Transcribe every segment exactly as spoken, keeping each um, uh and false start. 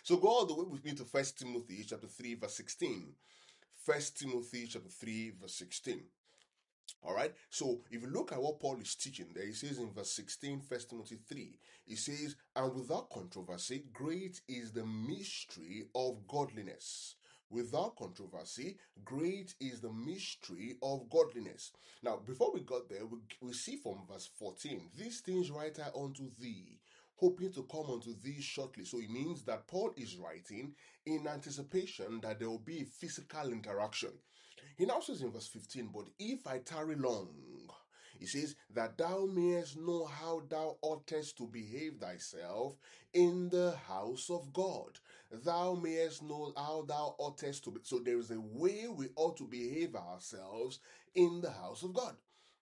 So go all the way with me to First Timothy chapter three, verse sixteen. First Timothy chapter three, verse sixteen. All right. So if you look at what Paul is teaching there, he says in verse sixteen, First Timothy three, he says, and without controversy, great is the mystery of godliness. Without controversy, great is the mystery of godliness. Now, before we got there, we, we see from verse fourteen, these things write I unto thee, hoping to come unto thee shortly. So it means that Paul is writing in anticipation that there will be a physical interaction. He now says in verse fifteen, but if I tarry long, he says, that thou mayest know how thou oughtest to behave thyself in the house of God. Thou mayest know how thou oughtest to be. So there is a way we ought to behave ourselves in the house of God.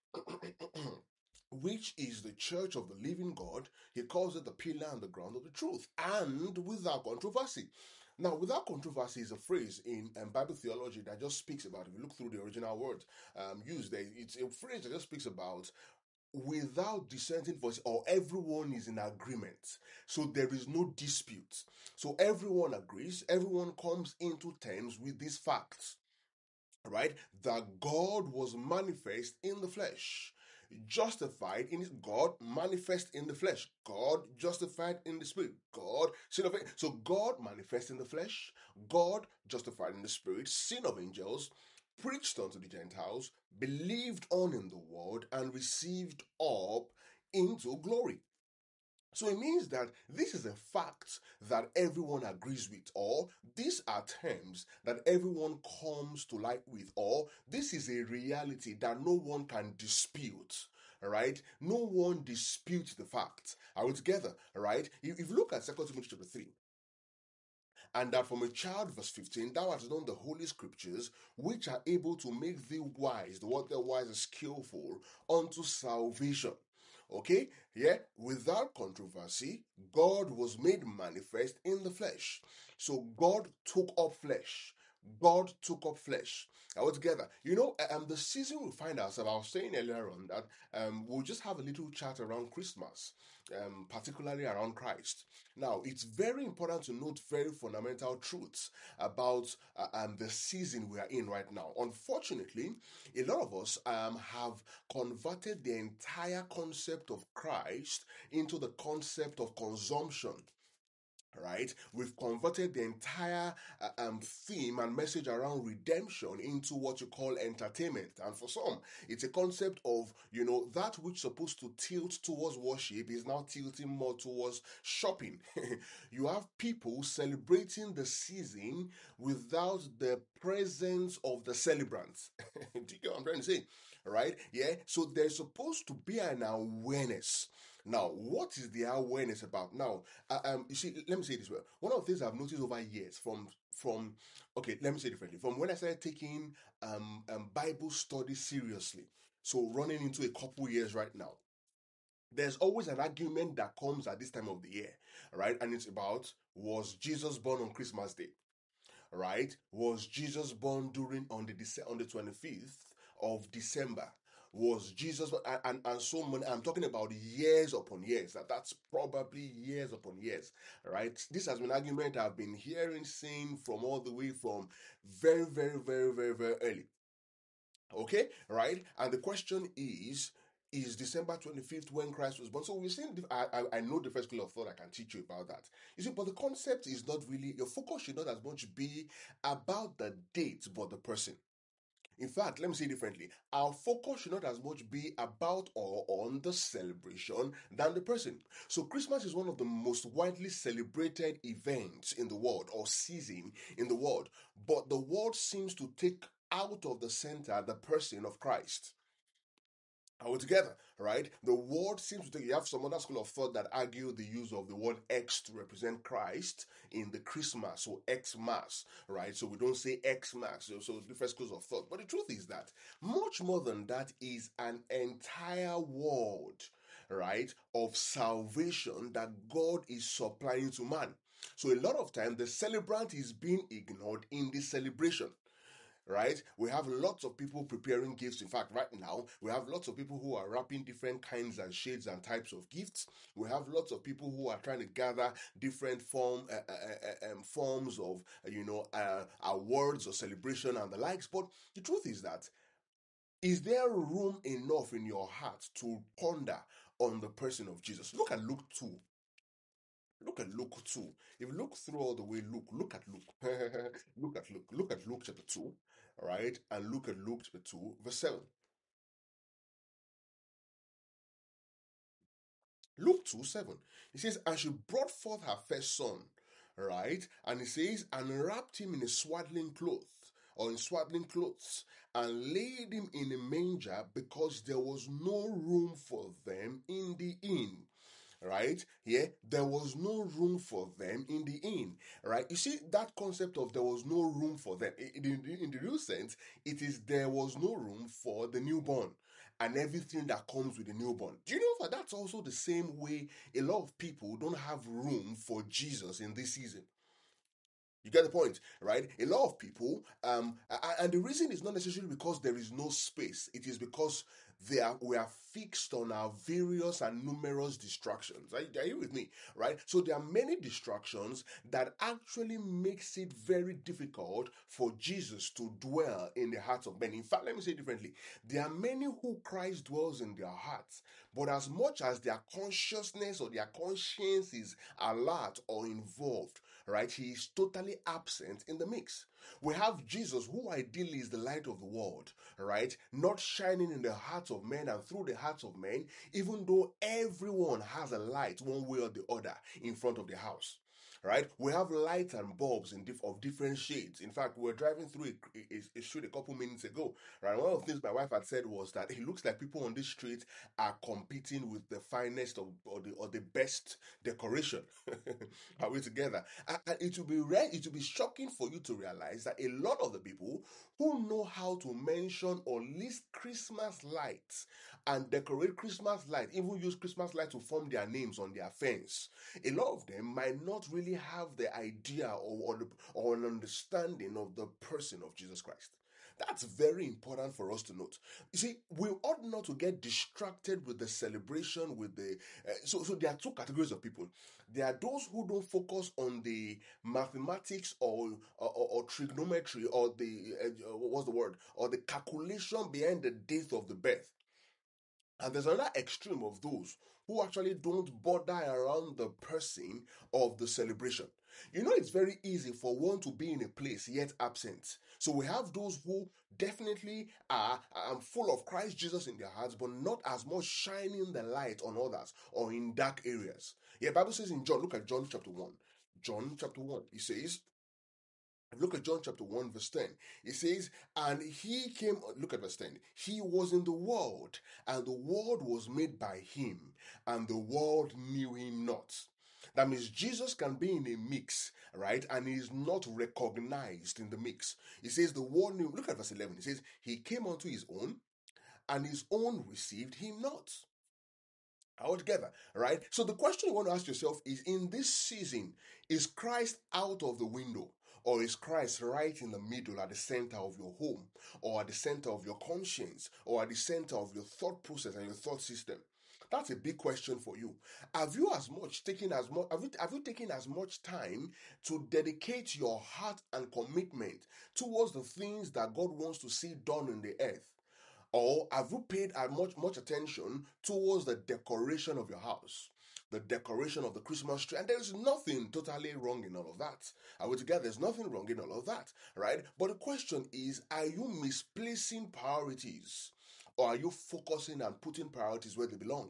Which is the church of the living God. He calls it the pillar and the ground of the truth, and without controversy. Now, without controversy is a phrase in um, Bible theology that just speaks about, if you look through the original word um, used there, it's a phrase that just speaks about without dissenting voice, or everyone is in agreement. So there is no dispute. So everyone agrees, everyone comes into terms with these facts, right? That God was manifest in the flesh, justified in his God manifest in the flesh, God justified in the spirit, God sin of it. So God manifest in the flesh, God justified in the spirit, sin of angels, preached unto the Gentiles, believed on in the word, and received up into glory. So it means that this is a fact that everyone agrees with, or these are terms that everyone comes to light with, or this is a reality that no one can dispute. All right, no one disputes the facts. Are we together? All right, if, if you look at Second Timothy chapter three, and that from a child, verse fifteen, thou hast known the holy scriptures, which are able to make thee wise. The word there wise is skillful unto salvation. Okay, yeah, without controversy, God was made manifest in the flesh. So God took up flesh. God took up flesh. All together. You know, um, the season we find ourselves, I was saying earlier on that um, we'll just have a little chat around Christmas, um, particularly around Christ. Now, it's very important to note very fundamental truths about uh, um, the season we are in right now. Unfortunately, a lot of us um, have converted the entire concept of Christ into the concept of consumption. Right, we've converted the entire uh, um, theme and message around redemption into what you call entertainment, and for some, it's a concept of, you know, that which is supposed to tilt towards worship is now tilting more towards shopping. You have people celebrating the season without the presence of the celebrants. Do you get what I'm trying to say? Right? Yeah. So there's supposed to be an awareness. Now, what is the awareness about? Now, uh, um, you see, let me say this way. One of the things I've noticed over years, from from okay, let me say it differently. From when I started taking um, um Bible study seriously, so running into a couple years right now, there's always an argument that comes at this time of the year, right? And it's about, was Jesus born on Christmas Day? Right? Was Jesus born during on the on the twenty-fifth of December? Was Jesus and, and, and so many? I'm talking about years upon years. That that's probably years upon years, right? This has been an argument I've been hearing, saying from all the way from very, very, very, very, very early. Okay, right? And the question is, is December twenty-fifth when Christ was born? So we're saying, I, I, I know the first school of thought, I can teach you about that. You see, but the concept is not really, your focus should not as much be about the date, but the person. In fact, let me say it differently. Our focus should not as much be about or on the celebration than the person. So Christmas is one of the most widely celebrated events in the world, or season in the world. But the world seems to take out of the center the person of Christ. Are we together? Right? The word seems to take, you have some other school of thought that argue the use of the word X to represent Christ in the Christmas, so Xmas, right? So we don't say Xmas, so, so different schools of thought. But the truth is that much more than that is an entire world, right, of salvation that God is supplying to man. So a lot of time the celebrant is being ignored in this celebration, right? We have lots of people preparing gifts. In fact, right now, we have lots of people who are wrapping different kinds and shades and types of gifts. We have lots of people who are trying to gather different form, uh, uh, uh, um, forms of, uh, you know, uh, awards or celebration and the likes. But the truth is that, is there room enough in your heart to ponder on the person of Jesus? Look at Luke two. Look at Luke two. If you look through all the way Luke, look at Luke. Look at Luke. Look at Luke chapter two, all right? And look at Luke chapter two, verse seven. Luke two seven. It says, and she brought forth her first son, right? And it says, and wrapped him in a swaddling cloth, or in swaddling clothes, and laid him in a manger because there was no room for them in the inn. Right here, there was no room for them in the inn. Right, you see that concept of there was no room for them in, in, in the real sense, it is there was no room for the newborn and everything that comes with the newborn. Do you know that that's also the same way a lot of people don't have room for Jesus in this season? You get the point, right? A lot of people, um, and the reason is not necessarily because there is no space. It is because they are we are fixed on our various and numerous distractions. Are, are you with me, right? So there are many distractions that actually makes it very difficult for Jesus to dwell in the hearts of men. In fact, let me say it differently. There are many who Christ dwells in their hearts, but as much as their consciousness or their conscience is alert or involved, right, he is totally absent in the mix. We have Jesus, who ideally is the light of the world, right, not shining in the hearts of men and through the hearts of men, even though everyone has a light one way or the other in front of the house. Right, we have lights and bulbs in diff- of different shades. In fact, we were driving through a, a, a street a couple minutes ago. Right, one of the things my wife had said was that it looks like people on this street are competing with the finest of, or the or the best decoration. Are we together? And, and it will be rare, it will be shocking for you to realize that a lot of the people who know how to mention or list Christmas lights and decorate Christmas lights, even use Christmas lights to form their names on their fence, a lot of them might not really have the idea or, or, the, or an understanding of the person of Jesus Christ. That's very important for us to note. You see, we ought not to get distracted with the celebration, with the. Uh, so, so there are two categories of people. There are those who don't focus on the mathematics or or, or trigonometry or the uh, what's the word or the calculation behind the date of the birth. And there's another extreme of those who actually don't bother around the person of the celebration. You know, it's very easy for one to be in a place yet absent. So we have those who definitely are, are full of Christ Jesus in their hearts, but not as much shining the light on others or in dark areas. Yeah, Bible says in John, look at John chapter one. John chapter one, he says, look at John chapter one, verse ten. It says, and he came, look at verse ten. He was in the world, and the world was made by him, and the world knew him not. That means Jesus can be in a mix, right? And he is not recognized in the mix. He says the world knew. Look at verse eleven. It says, he came unto his own, and his own received him not. All together, right? So the question you want to ask yourself is, in this season, is Christ out of the window? Or is Christ right in the middle at the center of your home, or at the center of your conscience, or at the center of your thought process and your thought system? That's a big question for you. Have you as much taken as much have you, have you taken as much time to dedicate your heart and commitment towards the things that God wants to see done in the earth? Or have you paid as much much attention towards the decoration of your house, the decoration of the Christmas tree? And there is nothing totally wrong in all of that. Are we together? There's nothing wrong in all of that, right? But the question is, are you misplacing priorities, or are you focusing and putting priorities where they belong?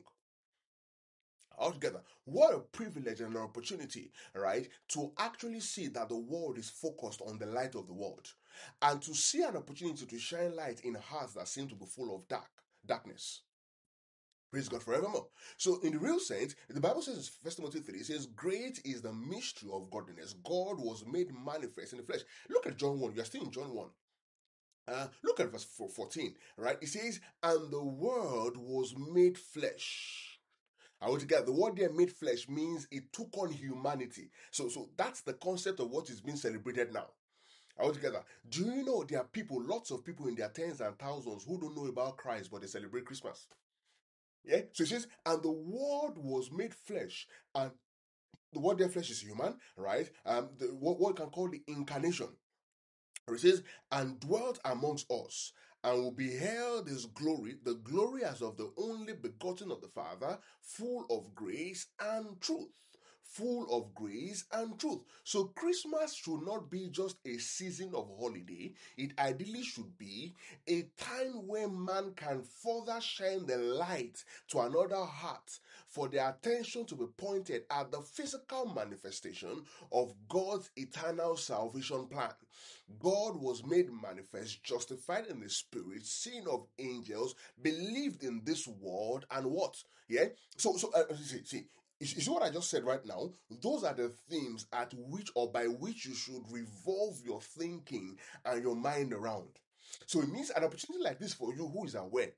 Altogether, what a privilege and an opportunity, right, to actually see that the world is focused on the light of the world, and to see an opportunity to shine light in hearts that seem to be full of dark darkness. Praise God forevermore. So, in the real sense, the Bible says in First Timothy three, it says, great is the mystery of godliness. God was made manifest in the flesh. Look at John one. You are still in John one. Uh, look at verse fourteen, right? It says, and the word was made flesh. I want to get the word there, made flesh, means it took on humanity. So, so that's the concept of what is being celebrated now. I want to get that. Do you know there are people, lots of people in their tens and thousands who don't know about Christ, but they celebrate Christmas? Yeah. So it says, and the word was made flesh and what their flesh is human, right? Um, the, what what we can call the incarnation. It says, and dwelt amongst us, and will beheld his glory, the glory as of the only begotten of the Father, full of grace and truth. Full of grace and truth. So Christmas should not be just a season of holiday. It ideally should be a time where man can further shine the light to another heart for their attention to be pointed at the physical manifestation of God's eternal salvation plan. God was made manifest, justified in the spirit, seen of angels, believed in this world, and what? Yeah. So, so uh, see, see, you see what I just said right now? Those are the themes at which or by which you should revolve your thinking and your mind around. So it means an opportunity like this for you who is aware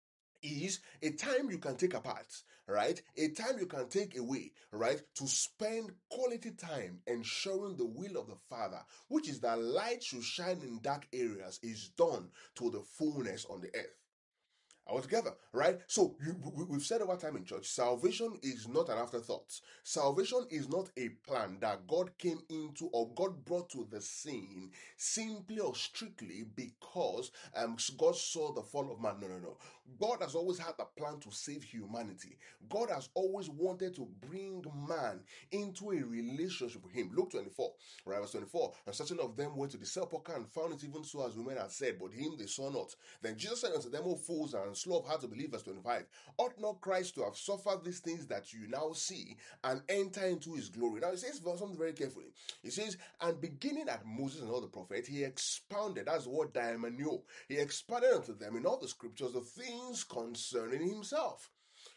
is a time you can take apart, right? A time you can take away, right? To spend quality time ensuring the will of the Father, which is that light should shine in dark areas, is done to the fullness on the earth. All together, right? So you, we, we've said over time in church, salvation is not an afterthought. Salvation is not a plan that God came into or God brought to the scene simply or strictly because um, God saw the fall of man. No, no, no. God has always had a plan to save humanity. God has always wanted to bring man into a relationship with Him. Luke twenty-four, right? Verse twenty-four. And certain of them went to the sepulchre and found it even so as women had said, but him they saw not. Then Jesus said unto them, O fools and slow of heart to believe, verse twenty-five, ought not Christ to have suffered these things that you now see and enter into his glory? Now, it says something very carefully. It says, and beginning at Moses and all the prophets, he expounded, that's the word diamanio, he expounded unto them in all the scriptures the things concerning himself.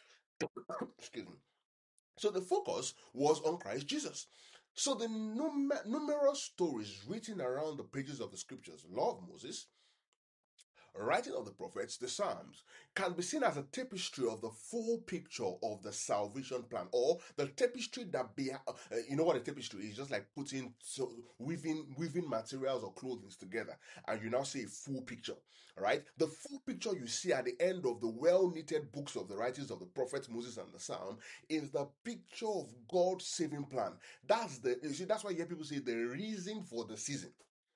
Excuse me. So the focus was on Christ Jesus. So the numer- numerous stories written around the pages of the scriptures, law of Moses, writing of the prophets, the Psalms, can be seen as a tapestry of the full picture of the salvation plan, or the tapestry that be, uh, you know what a tapestry is, just like putting so weaving weaving materials or clothing together, and you now see a full picture, right? The full picture you see at the end of the well-knitted books of the writings of the prophets Moses and the Psalm is the picture of God's saving plan. That's the you see. That's why you hear people say the reason for the season.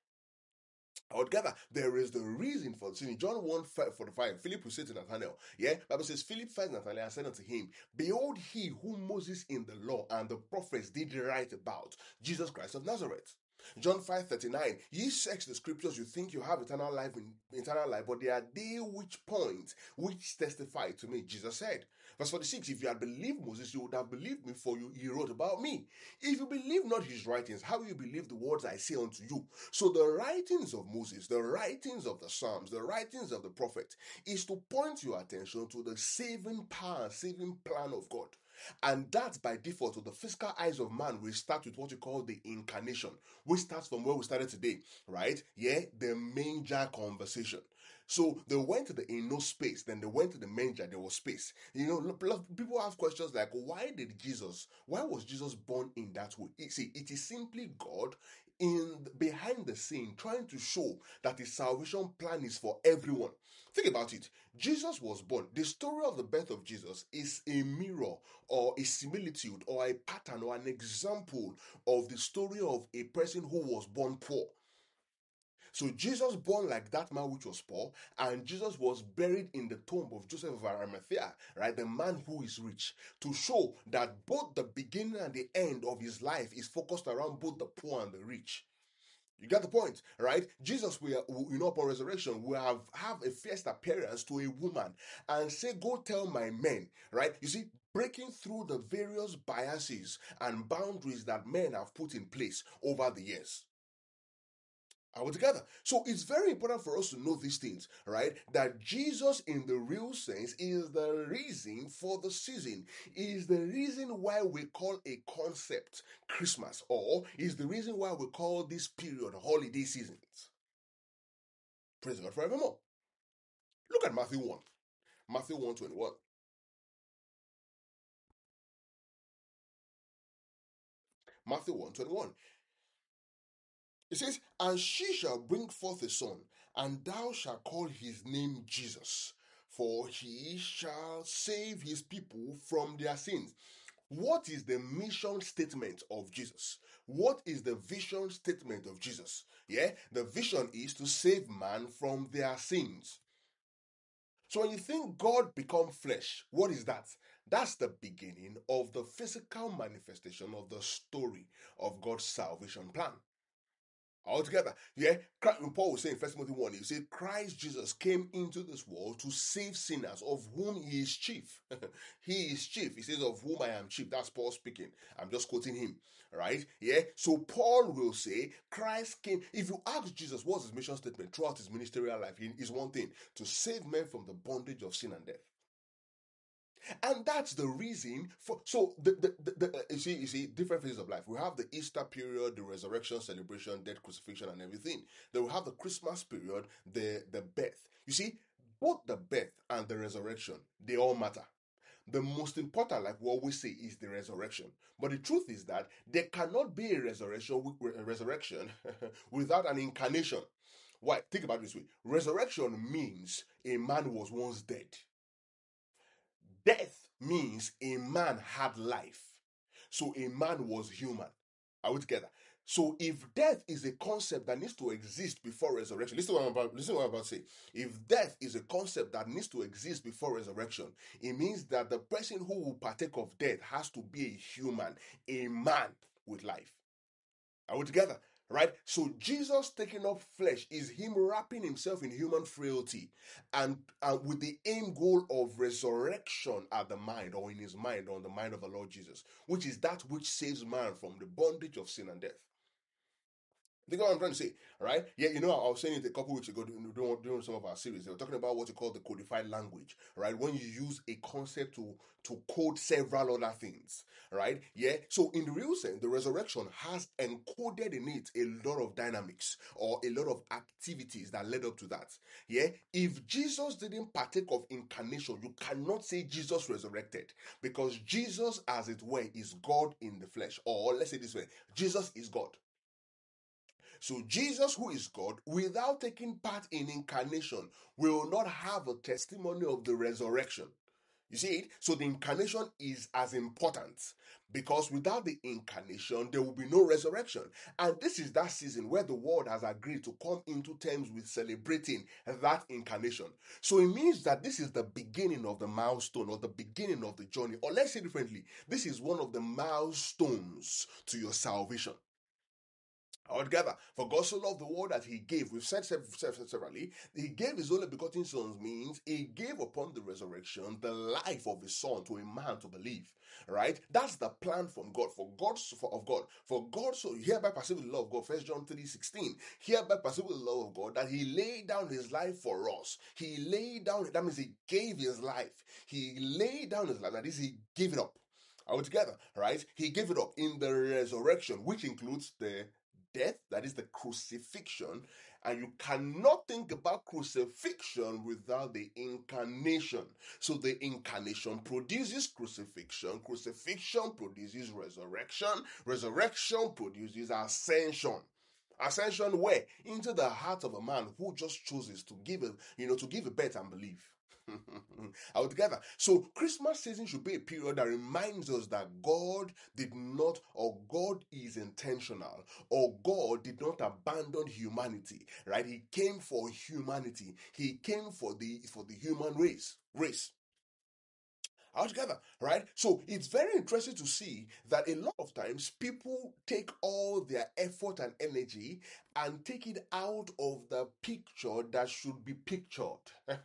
Altogether, there is the reason for sin. In John one forty-five, Philip will say to Nathanael, yeah, Bible says, Philip finds Nathanael and said unto him, behold, he whom Moses in the law and the prophets did write about, Jesus Christ of Nazareth. John five thirty-nine, ye search the scriptures, you think you have eternal life in eternal life, but they are they which point, which testify to me, Jesus said. Verse forty-six, if you had believed Moses, you would have believed me, for you he wrote about me. If you believe not his writings, how will you believe the words I say unto you? So the writings of Moses, the writings of the Psalms, the writings of the prophet is to point your attention to the saving power, saving plan of God. And that by default, to the physical eyes of man, we start with what we call the incarnation, which starts from where we started today, right? Yeah, the manger conversation. So they went to the in no space, then they went to the manger, there was space. You know, people ask questions like, why did Jesus, why was Jesus born in that way? You see, it is simply God in behind the scene trying to show that his salvation plan is for everyone. Think about it. Jesus was born. The story of the birth of Jesus is a mirror or a similitude or a pattern or an example of the story of a person who was born poor. So Jesus born like that man which was poor, and Jesus was buried in the tomb of Joseph of Arimathea, right? The man who is rich, to show that both the beginning and the end of his life is focused around both the poor and the rich. You get the point, right? Jesus will, you know, upon resurrection, will have, have a first appearance to a woman and say, go tell my men, right? You see, breaking through the various biases and boundaries that men have put in place over the years. Are we together? So it's very important for us to know these things, right? That Jesus, in the real sense, is the reason for the season, is the reason why we call a concept Christmas, or is the reason why we call this period holiday seasons. Praise God forevermore. Look at Matthew one. Matthew one twenty-one. Matthew one twenty-one. It says, and she shall bring forth a son, and thou shalt call his name Jesus, for he shall save his people from their sins. What is the mission statement of Jesus? What is the vision statement of Jesus? Yeah, the vision is to save man from their sins. So when you think God become flesh, what is that? That's the beginning of the physical manifestation of the story of God's salvation plan. Altogether, yeah, Paul was saying in First Timothy one, he said, Christ Jesus came into this world to save sinners, of whom he is chief. He is chief. He says, of whom I am chief. That's Paul speaking. I'm just quoting him, right? Yeah. So Paul will say, Christ came. If you ask Jesus, what's his mission statement throughout his ministerial life, is one thing: to save men from the bondage of sin and death. And that's the reason for so the, the, the, the you see you see different phases of life. We have the Easter period, the resurrection celebration, death, crucifixion, and everything. Then we have the Christmas period, the the birth. You see, both the birth and the resurrection, they all matter. The most important, like we always say, is the resurrection. But the truth is that there cannot be a resurrection a resurrection without an incarnation. Why? Think about it this way. Resurrection means a man was once dead. Death means a man had life. So a man was human. Are we together? So if death is a concept that needs to exist before resurrection, listen to what I'm about, listen to what I'm about to say. If death is a concept that needs to exist before resurrection, it means that the person who will partake of death has to be a human, a man with life. Are we together? Right? So Jesus taking up flesh is him wrapping himself in human frailty and, and with the aim goal of resurrection at the mind or in his mind or in the mind of the Lord Jesus, which is that which saves man from the bondage of sin and death. Think what I'm trying to say, right? Yeah, you know, I was saying it a couple weeks ago during, during some of our series. They were talking about what you call the codified language, right? When you use a concept to to code several other things, right? Yeah. So in the real sense, the resurrection has encoded in it a lot of dynamics or a lot of activities that led up to that. Yeah. If Jesus didn't partake of incarnation, you cannot say Jesus resurrected because Jesus, as it were, is God in the flesh. Or let's say this way, Jesus is God. So Jesus, who is God, without taking part in incarnation, will not have a testimony of the resurrection. You see it? So the incarnation is as important because without the incarnation, there will be no resurrection. And this is that season where the world has agreed to come into terms with celebrating that incarnation. So it means that this is the beginning of the milestone or the beginning of the journey. Or let's say differently, this is one of the milestones to your salvation. Altogether, for God so loved the world that he gave, we've said severally, he gave his only begotten son means he gave upon the resurrection the life of his son to a man to believe, right? That's the plan from God, for God, for, of God, for God so hereby perceive the love of God, First John three sixteen, hereby perceive the love of God that he laid down his life for us. He laid down, that means he gave his life. He laid down his life, that is, he gave it up. All together, right? He gave it up in the resurrection, which includes the death, that is the crucifixion, and you cannot think about crucifixion without the incarnation. So the incarnation produces crucifixion, crucifixion produces resurrection, resurrection produces ascension. Ascension where? Into the heart of a man who just chooses to give a, you know, to give a bet and believe. All together. So Christmas season should be a period that reminds us that God did not, or God is intentional, or God did not abandon humanity. Right? He came for humanity. He came for the for the human race. Race. All together, right? So it's very interesting to see that a lot of times people take all their effort and energy and take it out of the picture that should be pictured.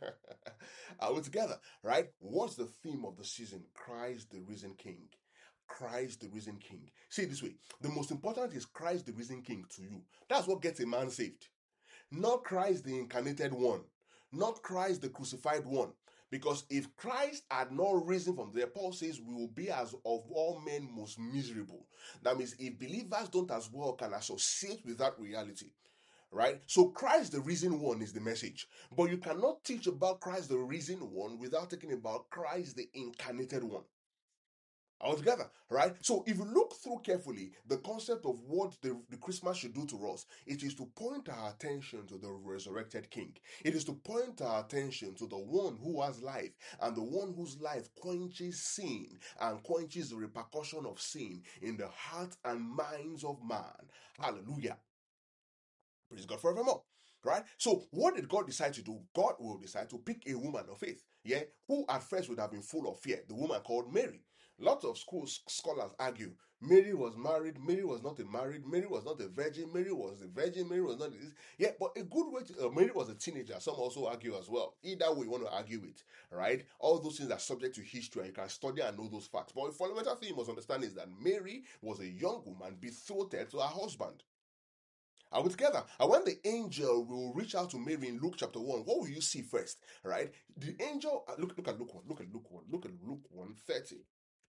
Are we together, right? What's the theme of the season? Christ the risen King. Christ the risen King. See it this way: the most important is Christ the risen King to you. That's what gets a man saved. Not Christ the incarnated one, not Christ the crucified one. Because if Christ had not risen from there, Paul says we will be as of all men most miserable. That means if believers don't as well can associate with that reality, right? So Christ the risen one is the message. But you cannot teach about Christ the risen one without talking about Christ the incarnated one. altogether, right? So if you look through carefully the concept of what the, the Christmas should do to us, it is to point our attention to the resurrected King. It is to point our attention to the one who has life and the one whose life quenches sin and quenches the repercussion of sin in the heart and minds of man. Hallelujah. Praise God forevermore. Right? So, what did God decide to do? God will decide to pick a woman of faith, yeah, who at first would have been full of fear, the woman called Mary. Lots of school scholars argue Mary was married, Mary was not a married, Mary was not a virgin, Mary was a virgin, Mary was not this. Yeah, but a good way to, uh, Mary was a teenager. Some also argue as well. Either way you want to argue it, right? All those things are subject to history and you can study and know those facts. But a fundamental thing you must understand is that Mary was a young woman betrothed to her husband. Are we together? And when the angel will reach out to Mary in Luke chapter one, what will you see first? Right? The angel, uh, look, look at Luke one, look at Luke one, look at Luke one thirty.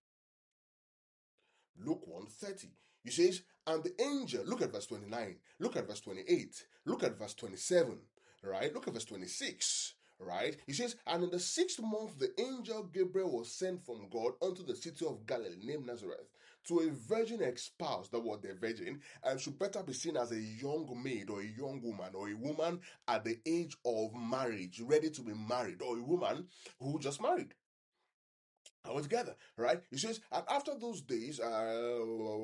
Luke one thirty. He says, and the angel, look at verse twenty-nine, look at verse twenty-eight, look at verse twenty-seven, right? Look at verse twenty-six, right? He says, and in the sixth month, the angel Gabriel was sent from God unto the city of Galilee named Nazareth to a virgin espoused, that was the virgin, and should better be seen as a young maid or a young woman or a woman at the age of marriage, ready to be married, or a woman who just married. All together, right? He says, and after those days, uh,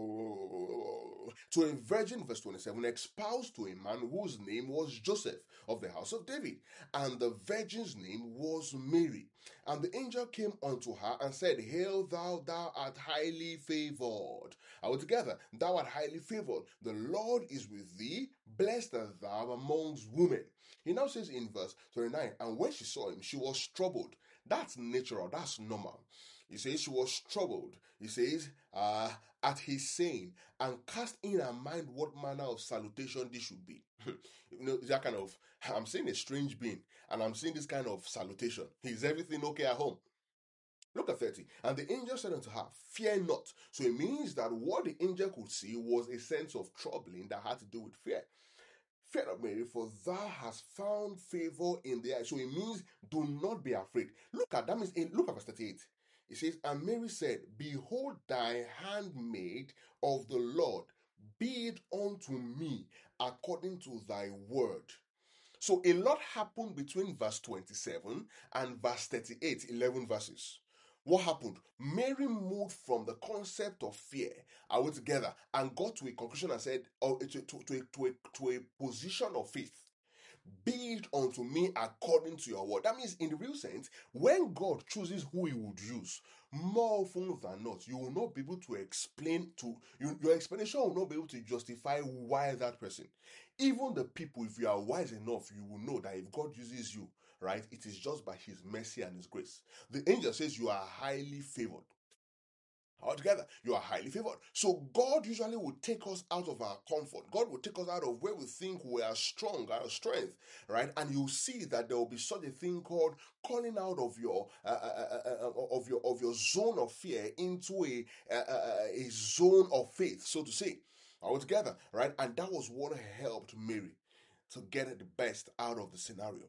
to a virgin, verse twenty-seven, espoused to a man whose name was Joseph of the house of David, and the virgin's name was Mary. And the angel came unto her and said, Hail thou, thou art highly favored. All together, thou art highly favored. The Lord is with thee, blessed art thou amongst women. He now says in verse twenty-nine, and when she saw him, she was troubled. That's natural, that's normal. He says she was troubled. He says, uh, at his saying, and cast in her mind what manner of salutation this should be. You know, that kind of, I'm seeing a strange being, and I'm seeing this kind of salutation. Is everything okay at home? Look at thirty. And the angel said unto her, Fear not. So it means that what the angel could see was a sense of troubling that had to do with fear. Fear not, Mary, for thou hast found favor in the eyes. So it means do not be afraid. Look at that means in look at verse thirty-eight. It says, and Mary said, Behold thy handmaid of the Lord, be it unto me according to thy word. So a lot happened between verse twenty-seven and verse thirty-eight, eleven verses. What happened? Mary moved from the concept of fear, are we together, and got to a conclusion and said, oh, to, to, to, a, to, a, to a position of faith. Be it unto me according to your word. That means, in the real sense, when God chooses who He would use, more often than not, you will not be able to explain to you, your explanation will not be able to justify why that person. Even the people, if you are wise enough, you will know that if God uses you, right, it is just by His mercy and His grace. The angel says you are highly favored. Altogether, you are highly favored. So God usually will take us out of our comfort. God will take us out of where we think we are strong, our strength, right? And you'll see that there will be such a thing called calling out of your uh, uh, uh, uh, of your of your zone of fear into a uh, uh, a zone of faith, so to say. Altogether, right? And that was what helped Mary to get the best out of the scenario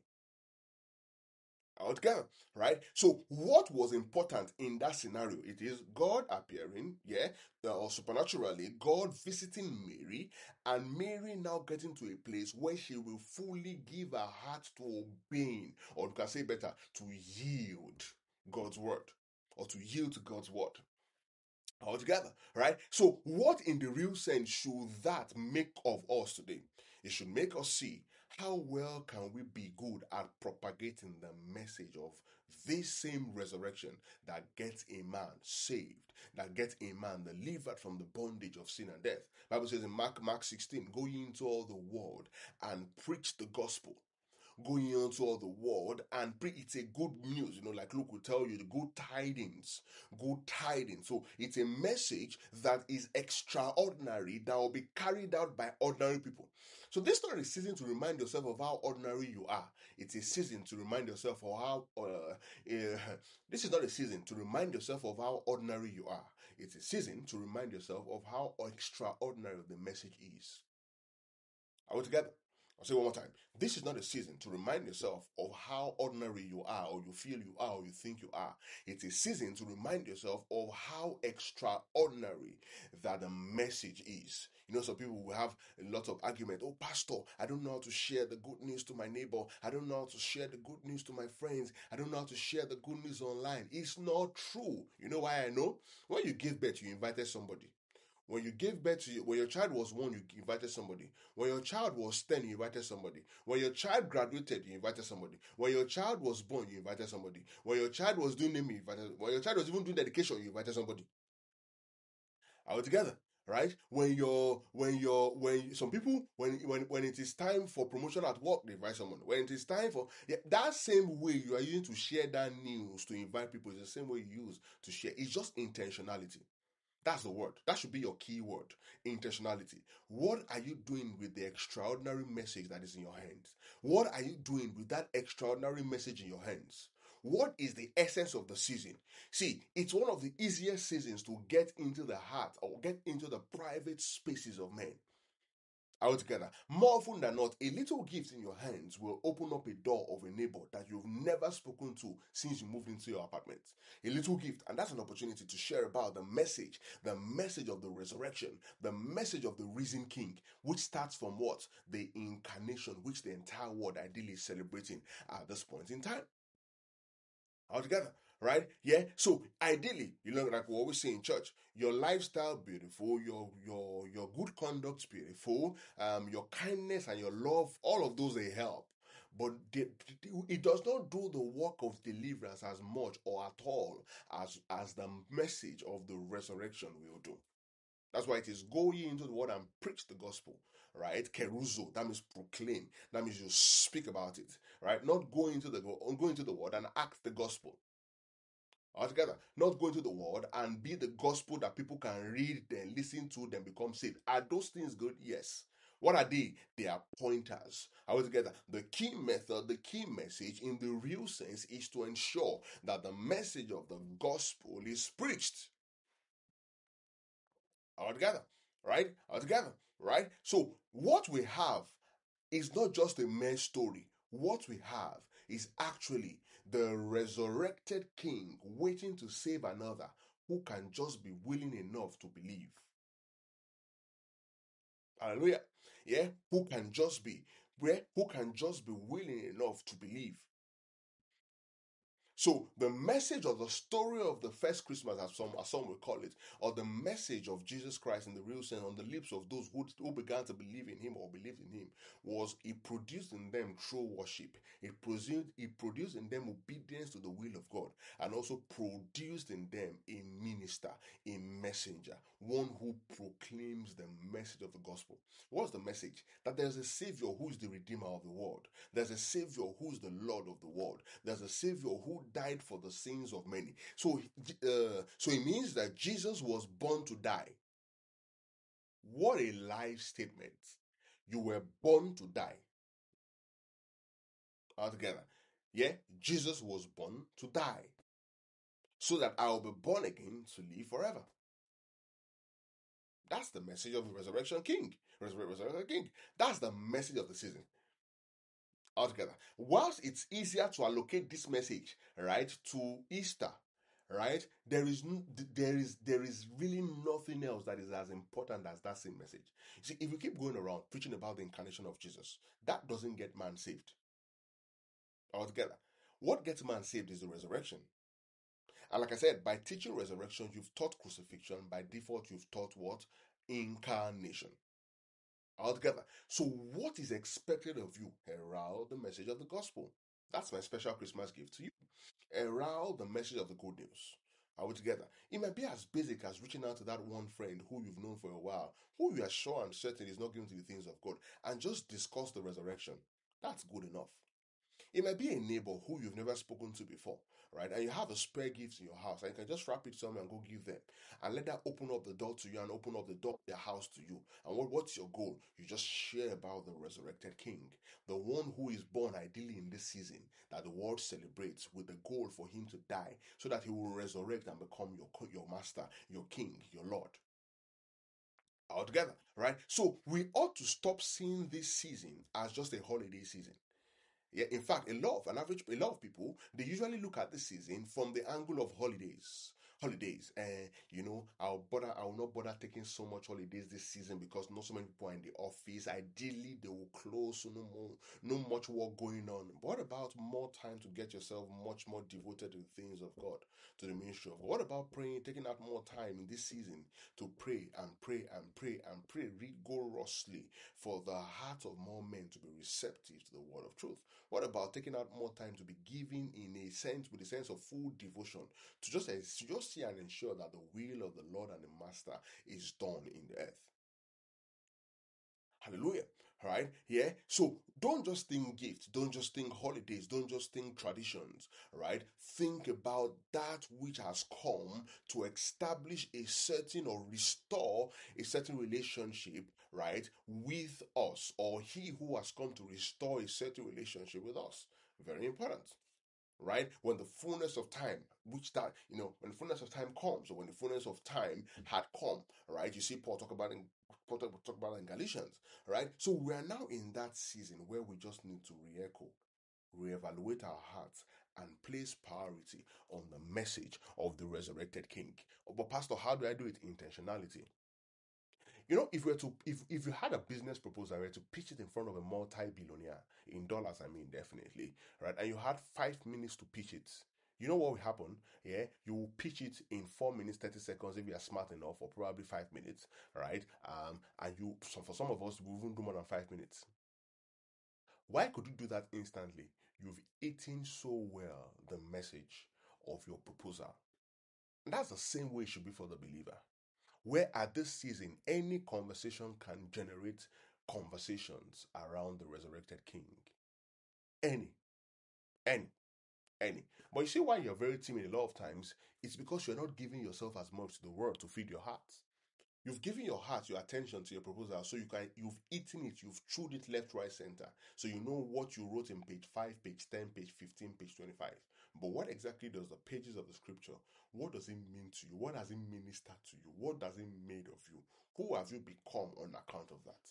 altogether, right? So, what was important in that scenario? It is God appearing, yeah, uh, or supernaturally, God visiting Mary, and Mary now getting to a place where she will fully give her heart to obeying, or you can say better, to yield God's word, or to yield to God's word altogether, right? So, what in the real sense should that make of us today? It should make us see how well can we be good at propagating the message of this same resurrection that gets a man saved, that gets a man delivered from the bondage of sin and death. Bible says in Mark, Mark sixteen, go ye into all the world and preach the gospel, going into all the world and pre- it's a good news, you know, like Luke will tell you the good tidings, good tidings. So it's a message that is extraordinary that will be carried out by ordinary people. So this not a season to remind yourself of how ordinary you are. It's a season to remind yourself of how. Uh, uh, this is not a season to remind yourself of how ordinary you are. It's a season to remind yourself of how extraordinary the message is. Are we together? I'll say one more time. This is not a season to remind yourself of how ordinary you are, or you feel you are, or you think you are. It's a season to remind yourself of how extraordinary that the message is. You know, some people will have a lot of argument. Oh, pastor, I don't know how to share the good news to my neighbor. I don't know how to share the good news to my friends. I don't know how to share the good news online. It's not true. You know why I know? When you gave birth, you invited somebody. When you gave birth to you, when your child was one, you invited somebody. When your child was ten, you invited somebody. When your child graduated, you invited somebody. When your child was born, you invited somebody. When your child was doing naming, you invited. When your child was even doing dedication, you invited somebody. All together, right? When you're, when you're, when some people, when when when it is time for promotion at work, they invite someone. When it is time for, yeah, that same way you are using to share that news to invite people is the same way you use to share. It's just intentionality. That's the word. That should be your key word. Intentionality. What are you doing with the extraordinary message that is in your hands? What are you doing with that extraordinary message in your hands? What is the essence of the season? See, it's one of the easiest seasons to get into the heart or get into the private spaces of men. Altogether, more often than not, a little gift in your hands will open up a door of a neighbor that you've never spoken to since you moved into your apartment. A little gift, and that's an opportunity to share about the message, the message of the resurrection, the message of the risen king, which starts from what? The incarnation, which the entire world ideally is celebrating at this point in time. Altogether, right? Yeah. So ideally, you know, like we always say in church, your lifestyle beautiful, your your your good conduct beautiful, um, your kindness and your love, all of those they help. But they, it does not do the work of deliverance as much or at all as as the message of the resurrection will do. That's why it is go ye into the world and preach the gospel, right? Keruzo, that means proclaim. That means you speak about it, right? Not go into the go into the world and act the gospel. Altogether, not go into the world and be the gospel that people can read, then listen to, then become saved. Are those things good? Yes. What are they? They are pointers. Altogether, the key method, the key message in the real sense is to ensure that the message of the gospel is preached. Altogether, right? Altogether, right? So, what we have is not just a mere story. What we have is actually the resurrected king waiting to save another who can just be willing enough to believe. Hallelujah. Yeah, who can just be where who can just be willing enough to believe. So the message of the story of the first Christmas, as some as some will call it, or the message of Jesus Christ in the real sense on the lips of those who, who began to believe in him or believed in him, was it produced in them true worship. It produced it produced in them obedience to the will of God, and also produced in them a minister, a messenger, one who proclaims the message of the gospel. What's the message? That there's a savior who is the redeemer of the world. There's a savior who is the Lord of the world. There's a savior who died for the sins of many. So, uh, so it means that Jesus was born to die. What a life statement! You were born to die. Altogether, yeah, Jesus was born to die, so that I will be born again to live forever. That's the message of the resurrection king. Resurrection king. That's the message of the season. Altogether. Whilst it's easier to allocate this message, right, to Easter, right, there is there is there is really nothing else that is as important as that same message. You see, if we keep going around preaching about the incarnation of Jesus, that doesn't get man saved. Altogether. What gets man saved is the resurrection. And like I said, by teaching resurrection, you've taught crucifixion. By default, you've taught what? Incarnation. Altogether. So, what is expected of you? Herald the message of the gospel. That's my special Christmas gift to you. Herald the message of the good news. Are we together? It might be as basic as reaching out to that one friend who you've known for a while, who you are sure and certain is not given to the things of God, and just discuss the resurrection. That's good enough. It might be a neighbor who you've never spoken to before, right? And you have a spare gift in your house, and you can just wrap it somewhere and go give them, and let that open up the door to you and open up the door of their house to you. And what, what's your goal? You just share about the resurrected King, the one who is born ideally in this season that the world celebrates, with the goal for him to die, so that he will resurrect and become your your master, your King, your Lord. altogether, right? So we ought to stop seeing this season as just a holiday season. Yeah, in fact, a lot of an average, a lot of people they usually look at this season from the angle of holidays. Holidays, and you know, I'll bother, I will not bother taking so much holidays this season because not so many people are in the office. Ideally, they will close, so no more, no much work going on. But what about more time to get yourself much more devoted to the things of God, to the ministry of God? What about praying, taking out more time in this season to pray and pray and pray and pray rigorously for the heart of more men to be receptive to the word of truth? What about taking out more time to be giving in a sense, with a sense of full devotion, to just, to just see and ensure that the will of the Lord and the Master is done in the earth? Hallelujah. All right. Yeah. So don't just think gifts. Don't just think holidays. Don't just think traditions. Right. Think about that which has come to establish a certain or restore a certain relationship, right, with us, or he who has come to restore a certain relationship with us. Very important, right? When the fullness of time, which that, you know, when the fullness of time comes, or when the fullness of time had come, right? You see Paul talk about in Paul talk talk about in Galatians, right? So we are now in that season where we just need to re-echo, reevaluate our hearts, and place priority on the message of the resurrected King. But Pastor, how do I do it? Intentionality. You know, if we were to if if you had a business proposal, were to pitch it in front of a multi-billionaire in dollars, I mean, definitely, right? And you had five minutes to pitch it. You know what will happen? Yeah, you will pitch it in four minutes, thirty seconds if you are smart enough, or probably five minutes, right? Um, and you, so for some of us, we even do more than five minutes. Why could you do that instantly? You've eaten so well the message of your proposal. And that's the same way it should be for the believer, where at this season any conversation can generate conversations around the resurrected king. Any, any, any. But you see why you're very timid a lot of times? It's because you're not giving yourself as much to the word to feed your heart. You've given your heart, your attention to your proposal, so you can you've eaten it, you've chewed it left, right, center. So you know what you wrote in page five, page ten, page fifteen, page twenty-five. But what exactly does the pages of the scripture, what does it mean to you? What does it minister to you? What does it made of you? Who have you become on account of that?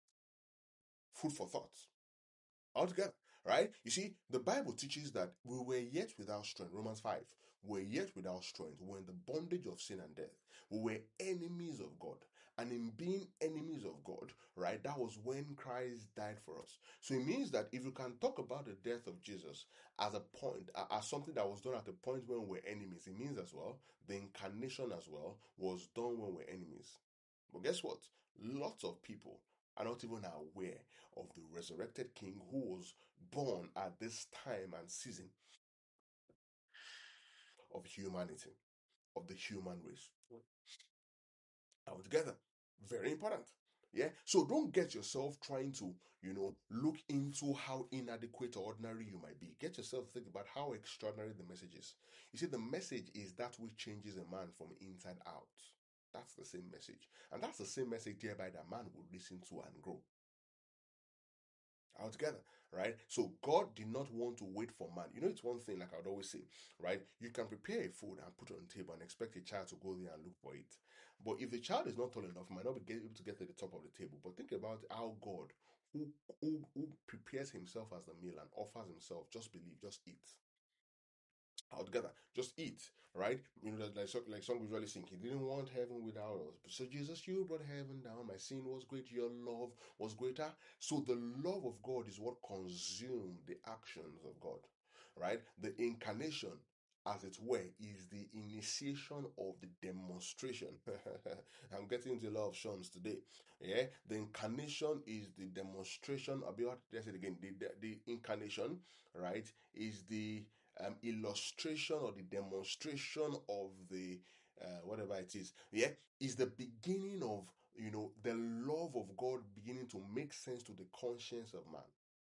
Food for thought altogether, right? You see, the Bible teaches that we were yet without strength. Romans five. We were yet without strength. We were in the bondage of sin and death. We were enemies of God. And in being enemies of God, right, that was when Christ died for us. So it means that if you can talk about the death of Jesus as a point, as something that was done at the point when we were enemies, it means as well the incarnation as well was done when we we're enemies. But guess what? Lots of people are not even aware of the resurrected King who was born at this time and season of humanity, of the human race. Altogether, very important. Yeah. So don't get yourself trying to, you know, look into how inadequate or ordinary you might be. Get yourself to think about how extraordinary the message is. You see, the message is that which changes a man from inside out. That's the same message. And that's the same message thereby that man will listen to and grow altogether, right? So God did not want to wait for man. You know, it's one thing, like I would always say, right? You can prepare a food and put it on the table and expect a child to go there and look for it. But if the child is not tall enough, he might not be able to get to the top of the table. But think about how God, who, who, who prepares himself as the meal and offers himself, just believe, just eat altogether. Just eat, right? You know, like like, like some usually sing, he didn't want heaven without us. So Jesus, you brought heaven down. My sin was great, your love was greater. So the love of God is what consumed the actions of God, right? The incarnation, as it were, is the initiation of the demonstration. I'm getting into a lot of Sean's today. Yeah, the incarnation is the demonstration. I'll be able to say it again. The, the, the incarnation, right, is the um, illustration or the demonstration of the uh, whatever it is, yeah, is the beginning of, you know, the love of God beginning to make sense to the conscience of man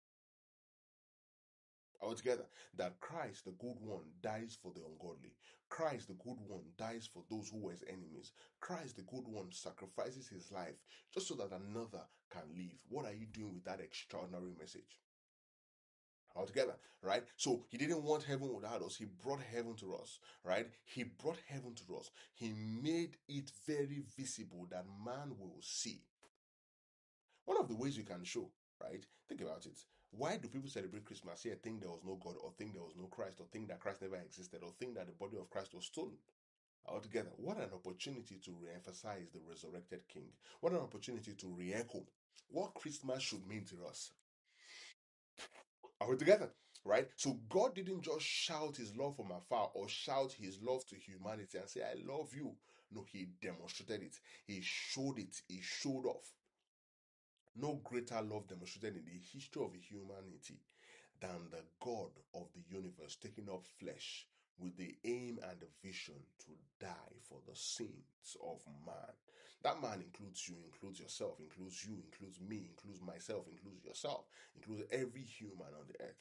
altogether. That Christ, the good one, dies for the ungodly. Christ, the good one, dies for those who were his enemies. Christ, the good one, sacrifices his life just so that another can live. What are you doing with that extraordinary message? altogether, right? So he didn't want heaven without us. He brought heaven to us, right? He brought heaven to us. He made it very visible that man will see. One of the ways you can show, right? Think about it. Why do people celebrate Christmas? Here, think there was no God, or think there was no Christ, or think that Christ never existed, or think that the body of Christ was stolen. Altogether, what an opportunity to re-emphasize the resurrected King. What an opportunity to re-echo what Christmas should mean to us. Are we together? Right? So God didn't just shout his love from afar or shout his love to humanity and say, I love you. No, he demonstrated it. He showed it. He showed off. No greater love demonstrated in the history of humanity than the God of the universe taking up flesh with the aim and the vision to die for the sins of man. That man includes you, includes yourself, includes you, includes me, includes myself, includes yourself, includes every human on the earth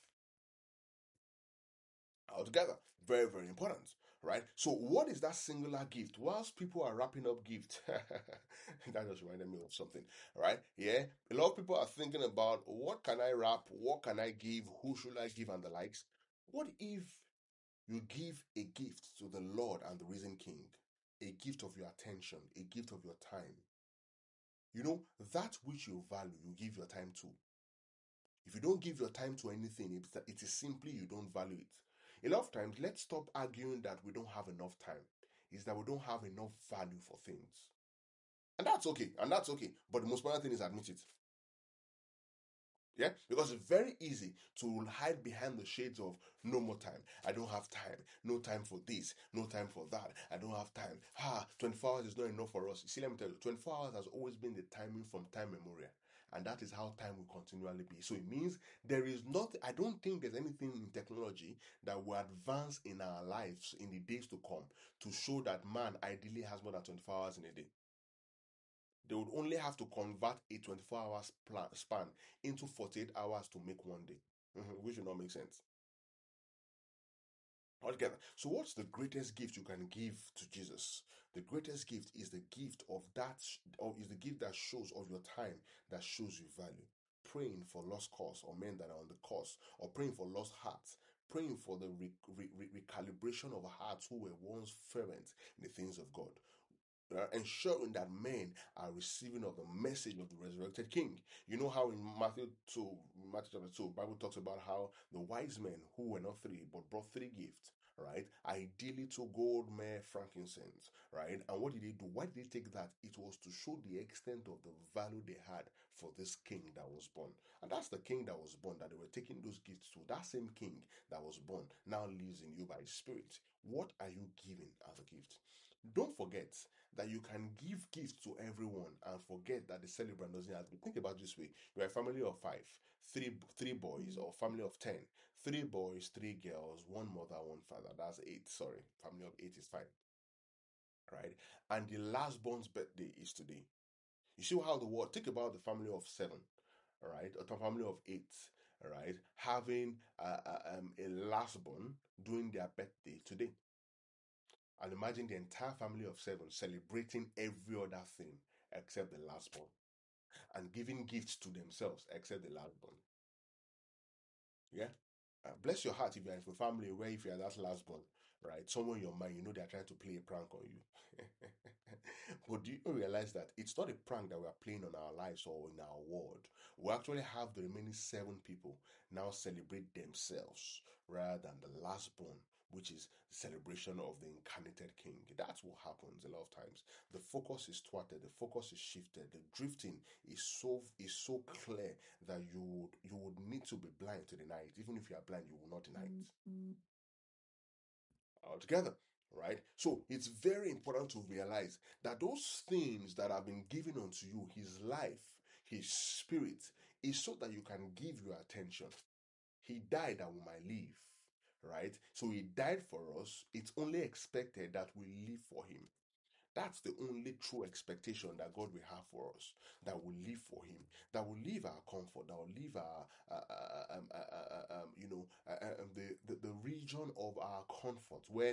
altogether. Very, very important, right? So, what is that singular gift? Whilst people are wrapping up gift, that just reminded me of something, right? Yeah, a lot of people are thinking about what can I wrap, what can I give, who should I give, and the likes. What if you give a gift to the Lord and the risen King, a gift of your attention, a gift of your time? You know, that which you value, you give your time to. If you don't give your time to anything, it's that it is simply you don't value it. A lot of times, let's stop arguing that we don't have enough time. Is that we don't have enough value for things. And that's okay. And that's okay. But the most important thing is admit it. Yeah, because it's very easy to hide behind the shades of no more time. I don't have time. No time for this. No time for that. I don't have time. Ah, twenty-four hours is not enough for us. See, let me tell you, twenty-four hours has always been the timing from time memorial. And that is how time will continually be. So it means there is not, I don't think there's anything in technology that will advance in our lives in the days to come to show that man ideally has more than twenty-four hours in a day. They would only have to convert a twenty-four hours plan, span into forty-eight hours to make one day, Mhm, which would not make sense altogether. So, what's the greatest gift you can give to Jesus? The greatest gift is the gift of that, or is the gift that shows of your time, that shows you value. Praying for lost cause or men that are on the course, or praying for lost hearts, praying for the re- re- re- recalibration of hearts who were once fervent in the things of God, uh, ensuring that men are receiving of the message of the resurrected King. You know how in Matthew two, Matthew chapter two, Bible talks about how the wise men who were not three but brought three gifts, right? Ideally to gold, myrrh, frankincense, right? And what did they do? Why did they take that? It was to show the extent of the value they had for this king that was born. And that's the king that was born that they were taking those gifts to. That same king that was born now lives in you by his spirit. What are you giving as a gift? Don't forget that you can give gifts to everyone and forget that the celebrant doesn't have to. Think about it this way: you're a family of five, three three boys, or family of ten, three boys, three girls, one mother, one father. That's eight. Sorry, family of eight is fine, right? And the last born's birthday is today. You see how the world. Think about the family of seven, all right, or the family of eight, all right, having uh, uh, um, a last born doing their birthday today. And imagine the entire family of seven celebrating every other thing except the last born, and giving gifts to themselves except the last born. Yeah. Uh, bless your heart if you're in a family where if you're that last born, right? Somewhere in your mind, you know they're trying to play a prank on you. But do you realize that it's not a prank that we are playing on our lives or in our world? We actually have the remaining seven people now celebrate themselves rather than the last born, which is the celebration of the incarnated king. That's what happens a lot of times. The focus is thwarted, the focus is shifted, the drifting is so is so clear that you would you would need to be blind to deny it. Even if you are blind, you will not deny it altogether. Right? So it's very important to realize that those things that have been given unto you, his life, his spirit, is so that you can give your attention. He died that we might live. Right? So he died for us. It's only expected that we live for him. That's the only true expectation that God will have for us. That will live for Him. That will leave our comfort. That will leave our, uh, uh, um, uh, uh, uh, um, you know, uh, uh, um, the, the the region of our comfort where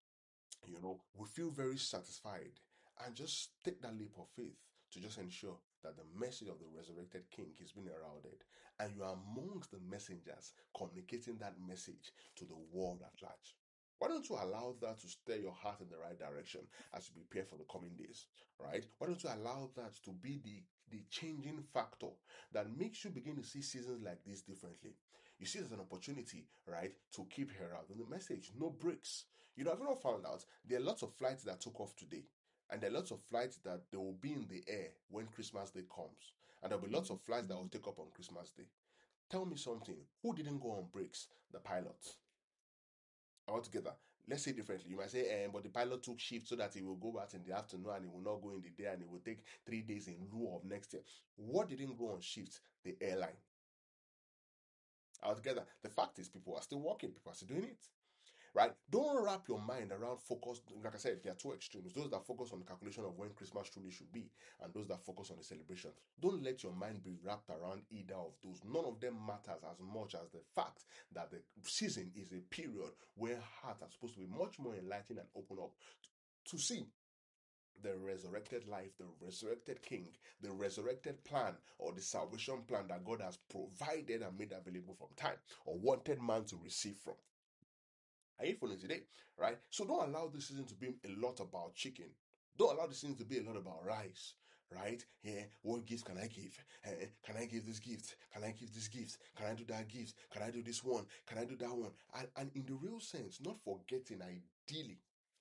you know we feel very satisfied, and just take that leap of faith to just ensure that the message of the resurrected king is being heralded, and you are amongst the messengers communicating that message to the world at large. Why don't you allow that to steer your heart in the right direction as you prepare for the coming days, right? Why don't you allow that to be the, the changing factor that makes you begin to see seasons like this differently? You see it as an opportunity, right, to keep heralding the message. No breaks. You know, I've not found out there are lots of flights that took off today. And there are lots of flights that they will be in the air when Christmas Day comes. And there'll be lots of flights that will take up on Christmas Day. Tell me something. Who didn't go on breaks? The pilots. Altogether. Let's say differently. You might say, eh, but the pilot took shift so that he will go back in the afternoon and he will not go in the day and he will take three days in lieu of next year. What didn't go on shift? The airline. Altogether. The fact is, people are still working, people are still doing it. Right? Don't wrap your mind around focus. Like I said, there are two extremes. Those that focus on the calculation of when Christmas truly should be, and those that focus on the celebration. Don't let your mind be wrapped around either of those. None of them matters as much as the fact that the season is a period where hearts are supposed to be much more enlightened and open up to see the resurrected life, the resurrected king, the resurrected plan, or the salvation plan that God has provided and made available from time, or wanted man to receive from. Are you following today? Right? So don't allow this season to be a lot about chicken. Don't allow this season to be a lot about rice. Right? Yeah, what gifts can I give? Eh, can I give this gift? Can I give this gift? Can I do that gift? Can I do this one? Can I do that one? And, and in the real sense, not forgetting ideally.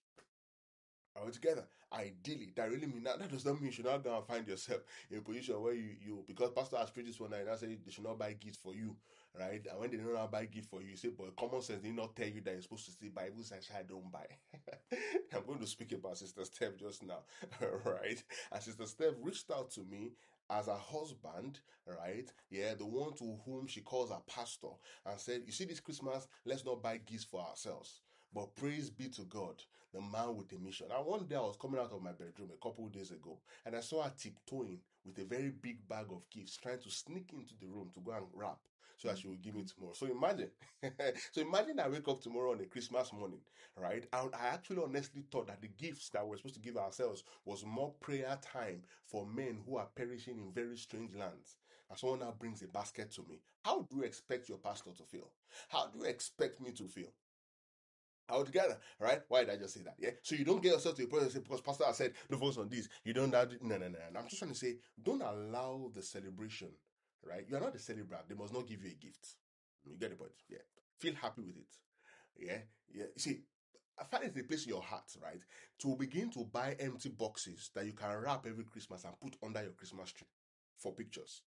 Are we together? Ideally, that really mean that, that does not mean you should not go and find yourself in a position where you, you because Pastor has preached this one night and I say they should not buy gifts for you, right? And when they don't not buy gift for you, you say, but common sense did not tell you that you're supposed to say Bible says I don't buy. I'm going to speak about Sister Steph just now, right? And Sister Steph reached out to me as a husband, right? Yeah, the one to whom she calls a pastor, and said, you see, this Christmas, let's not buy gifts for ourselves. But praise be to God, the man with a mission. And one day I was coming out of my bedroom a couple of days ago, and I saw her tiptoeing with a very big bag of gifts, trying to sneak into the room to go and wrap so that she will give me tomorrow. So imagine, so imagine I wake up tomorrow on a Christmas morning, right? And I actually honestly thought that the gifts that we're supposed to give ourselves was more prayer time for men who are perishing in very strange lands. And someone now brings a basket to me. How do you expect your pastor to feel? How do you expect me to feel? All together, right? Why did I just say that? Yeah. So you don't get yourself to a point and say, because Pastor has said, no focus on this. You don't have no, no, no. no. I'm just trying to say, don't allow the celebration, right? You are not the celebrant. They must not give you a gift. You get the point? Yeah. Feel happy with it. Yeah. Yeah. You see, I find it a place in your heart, right? To begin to buy empty boxes that you can wrap every Christmas and put under your Christmas tree for pictures.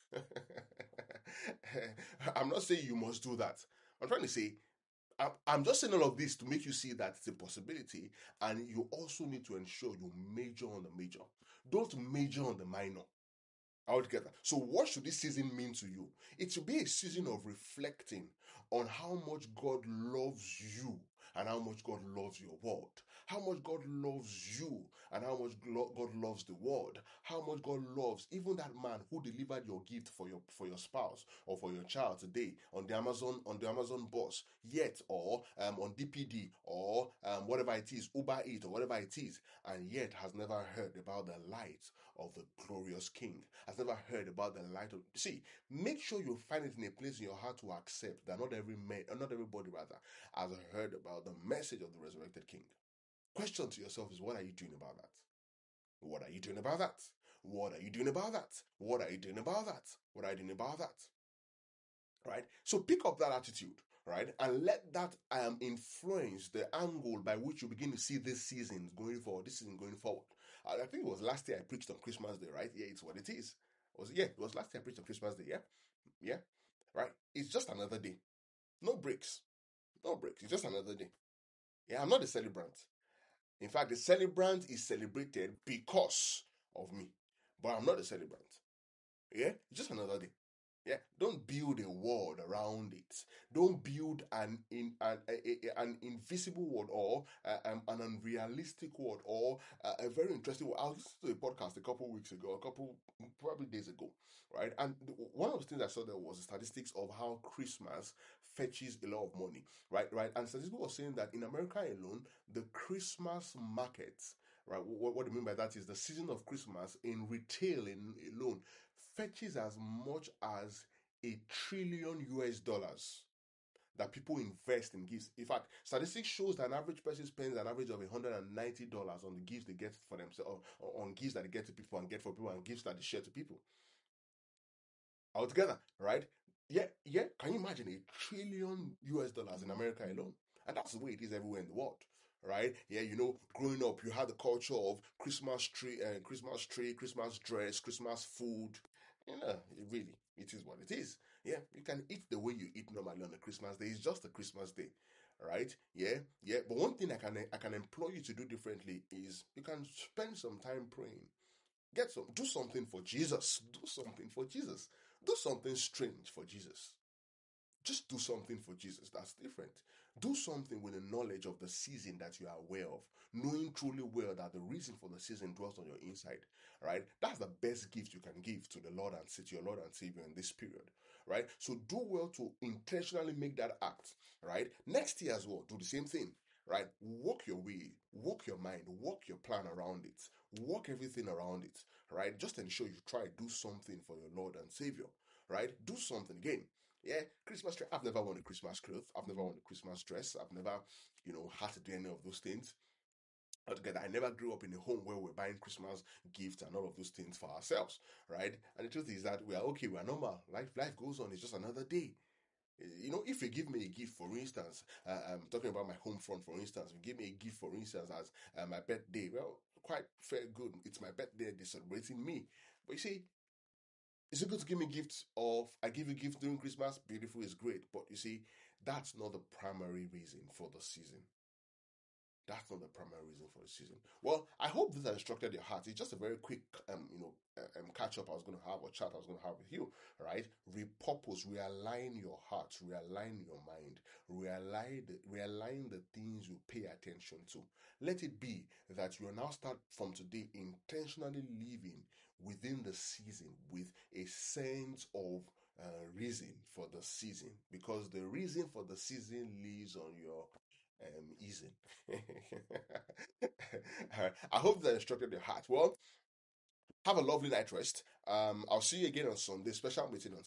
I'm not saying you must do that. I'm trying to say I'm just saying all of this to make you see that it's a possibility, and you also need to ensure you major on the major. Don't major on the minor altogether. So, what should this season mean to you? It should be a season of reflecting on how much God loves you and how much God loves your world. How much God loves you and how much God loves the world. How much God loves even that man who delivered your gift for your for your spouse or for your child today on the Amazon on the Amazon bus, yet or um, on D P D or um, whatever it is, Uber Eats or whatever it is, and yet has never heard about the light of the glorious King. Has never heard about the light of. See, make sure you find it in a place in your heart to accept that not every man, or not everybody rather, has heard about the message of the resurrected King. Question to yourself is, what are you doing about that? What are you doing about that? What are you doing about that? What are you doing about that? What are you doing about that? Right? So pick up that attitude, right? And let that um influence the angle by which you begin to see this season going forward, this season going forward. I think it was last year I preached on Christmas Day, right? Yeah, it's what it is. Was it? Yeah, it was last year I preached on Christmas Day, yeah? Yeah. Right? It's just another day. No breaks. No breaks. It's just another day. Yeah, I'm not a celebrant. In fact, the celebrant is celebrated because of me. But I'm not a celebrant. Yeah? It's just another day. Yeah, don't build a world around it. Don't build an in an a, a- an invisible world or uh, um, an unrealistic world or uh, a very interesting world. I was listening to a podcast a couple weeks ago, a couple probably days ago, right? And the- one of the things I saw there was the statistics of how Christmas fetches a lot of money, right? Right, and statistics was saying that in America alone, the Christmas market right? What, what I mean by that is the season of Christmas in retail in, alone fetches as much as a trillion U S dollars that people invest in gifts. In fact, statistics shows that an average person spends an average of one hundred ninety dollars on the gifts they get for themselves, on gifts that they get to people and get for people, and gifts that they share to people altogether, right? Yeah, yeah. Can you imagine a trillion U S dollars in America alone? And that's the way it is everywhere in the world, right? Yeah, you know, growing up, you had the culture of Christmas tree, uh, Christmas tree, Christmas dress, Christmas food. You know, it really, it is what it is. Yeah, you can eat the way you eat normally on a Christmas day. It's just a Christmas day, right? Yeah, yeah. But one thing I can I can employ you to do differently is you can spend some time praying. Get some, do something for Jesus. Do something for Jesus. Do something strange for Jesus. Just do something for Jesus. That's different. Do something with the knowledge of the season that you are aware of, knowing truly well that the reason for the season dwells on your inside, right? That's the best gift you can give to the Lord and say to your Lord and Savior in this period, right? So do well to intentionally make that act, right? Next year as well, do the same thing, right? Walk your way, walk your mind, walk your plan around it, walk everything around it, right? Just ensure you try to do something for your Lord and Savior, right? Do something again. Yeah, Christmas tree. I've never worn a Christmas cloth. I've never worn a Christmas dress. I've never, you know, had to do any of those things. Altogether, I never grew up in a home where we're buying Christmas gifts and all of those things for ourselves, right? And the truth is that we are okay. We are normal. Life, life goes on. It's just another day. You know, if you give me a gift, for instance, uh, I'm talking about my home front, for instance, you give me a gift, for instance, as uh, my birthday. Well, quite fair, good. It's my birthday. They're celebrating me. But you see, it's good to give me gifts of I give you gifts during Christmas, beautiful is great. But you see, that's not the primary reason for the season. That's not the primary reason for the season. Well, I hope this has instructed your heart. It's just a very quick, um, you know, uh, um, catch up I was going to have or chat I was going to have with you, right? Repurpose, realign your heart, realign your mind, realign, the, realign the things you pay attention to. Let it be that you will now start from today intentionally living within the season with a sense of uh, reason for the season, because the reason for the season lives on your um, easing. I hope that instructed your heart. Well, have a lovely night rest. Um, I'll see you again on Sunday. Special meeting on